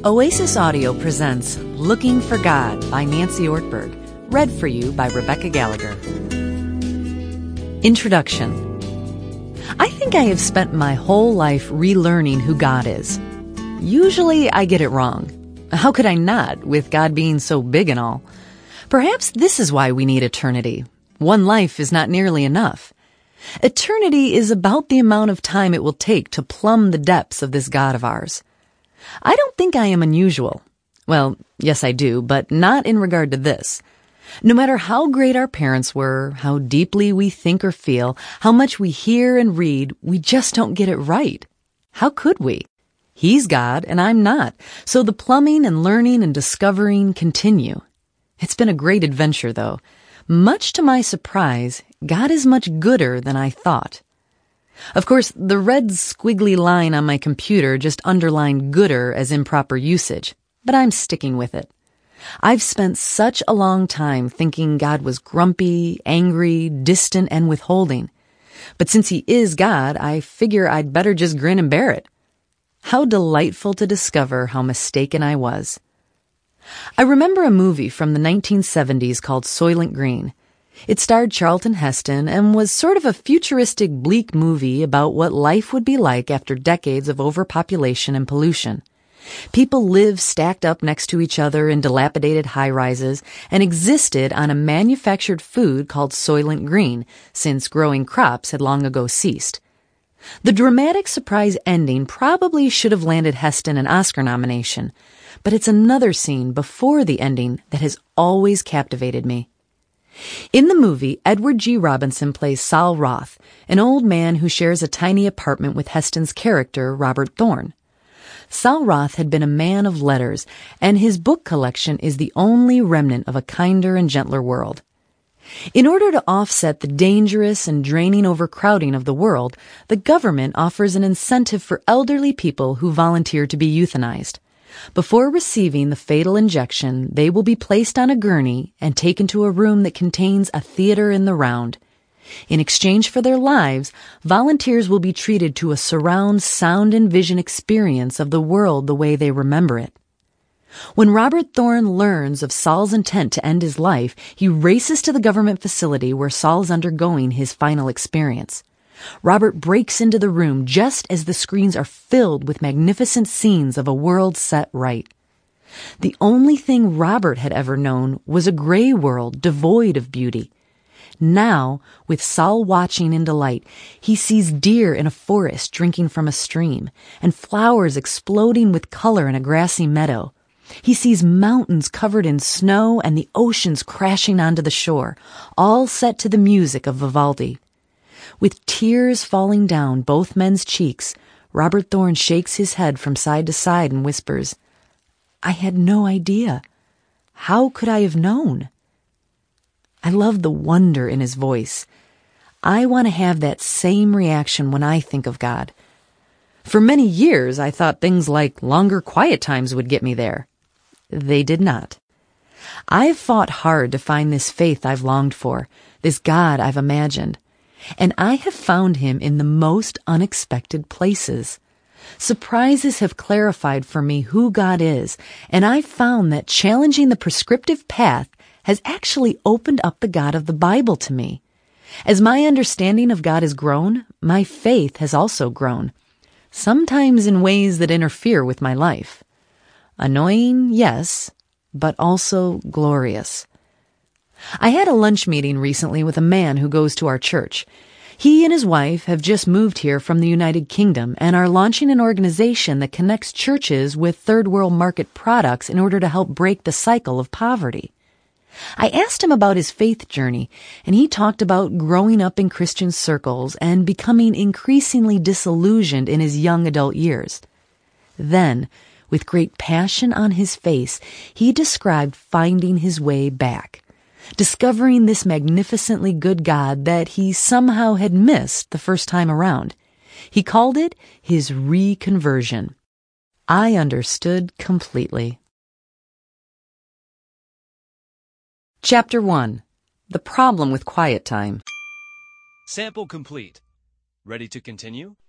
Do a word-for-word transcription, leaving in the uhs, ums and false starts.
Oasis Audio presents Looking for God by Nancy Ortberg, read for you by Rebecca Gallagher. Introduction. I think I have spent my whole life relearning who God is. Usually I get it wrong. How could I not, with God being so big and all? Perhaps this is why we need eternity. One life is not nearly enough. Eternity is about the amount of time it will take to plumb the depths of this God of ours. I don't think I am unusual. Well, yes I do, but not in regard to this. No matter how great our parents were, how deeply we think or feel, how much we hear and read, we just don't get it right. How could we? He's God and I'm not, so the plumbing and learning and discovering continue. It's been a great adventure, though. Much to my surprise, God is much gooder than I thought. Of course, the red squiggly line on my computer just underlined gooder as improper usage, but I'm sticking with it. I've spent such a long time thinking God was grumpy, angry, distant, and withholding. But since he is God, I figure I'd better just grin and bear it. How delightful to discover how mistaken I was. I remember a movie from the nineteen seventies called Soylent Green. It starred Charlton Heston and was sort of a futuristic, bleak movie about what life would be like after decades of overpopulation and pollution. People lived stacked up next to each other in dilapidated high-rises and existed on a manufactured food called Soylent Green, since growing crops had long ago ceased. The dramatic surprise ending probably should have landed Heston an Oscar nomination, but it's another scene before the ending that has always captivated me. In the movie, Edward G. Robinson plays Sol Roth, an old man who shares a tiny apartment with Heston's character, Robert Thorne. Sol Roth had been a man of letters, and his book collection is the only remnant of a kinder and gentler world. In order to offset the dangerous and draining overcrowding of the world, the government offers an incentive for elderly people who volunteer to be euthanized. Before receiving the fatal injection, they will be placed on a gurney and taken to a room that contains a theater in the round. In exchange for their lives, volunteers will be treated to a surround sound and vision experience of the world the way they remember it. When Robert Thorne learns of Sol's intent to end his life, he races to the government facility where Sol is undergoing his final experience. Robert breaks into the room just as the screens are filled with magnificent scenes of a world set right. The only thing Robert had ever known was a gray world devoid of beauty. Now, with Sol watching in delight, he sees deer in a forest drinking from a stream, and flowers exploding with color in a grassy meadow. He sees mountains covered in snow and the oceans crashing onto the shore, all set to the music of Vivaldi. With tears falling down both men's cheeks, Robert Thorne shakes his head from side to side and whispers, "I had no idea. How could I have known?" I love the wonder in his voice. I want to have that same reaction when I think of God. For many years, I thought things like longer quiet times would get me there. They did not. I've fought hard to find this faith I've longed for, this God I've imagined. And I have found him in the most unexpected places. Surprises have clarified for me who God is, and I've found that challenging the prescriptive path has actually opened up the God of the Bible to me. As my understanding of God has grown, my faith has also grown, sometimes in ways that interfere with my life. Annoying, yes, but also glorious. I had a lunch meeting recently with a man who goes to our church. He and his wife have just moved here from the United Kingdom and are launching an organization that connects churches with third world market products in order to help break the cycle of poverty. I asked him about his faith journey, and he talked about growing up in Christian circles and becoming increasingly disillusioned in his young adult years. Then, with great passion on his face, he described finding his way back, discovering this magnificently good God that he somehow had missed the first time around. He called it his reconversion. I understood completely. Chapter one. The Problem with Quiet Time. Sample complete. Ready to continue?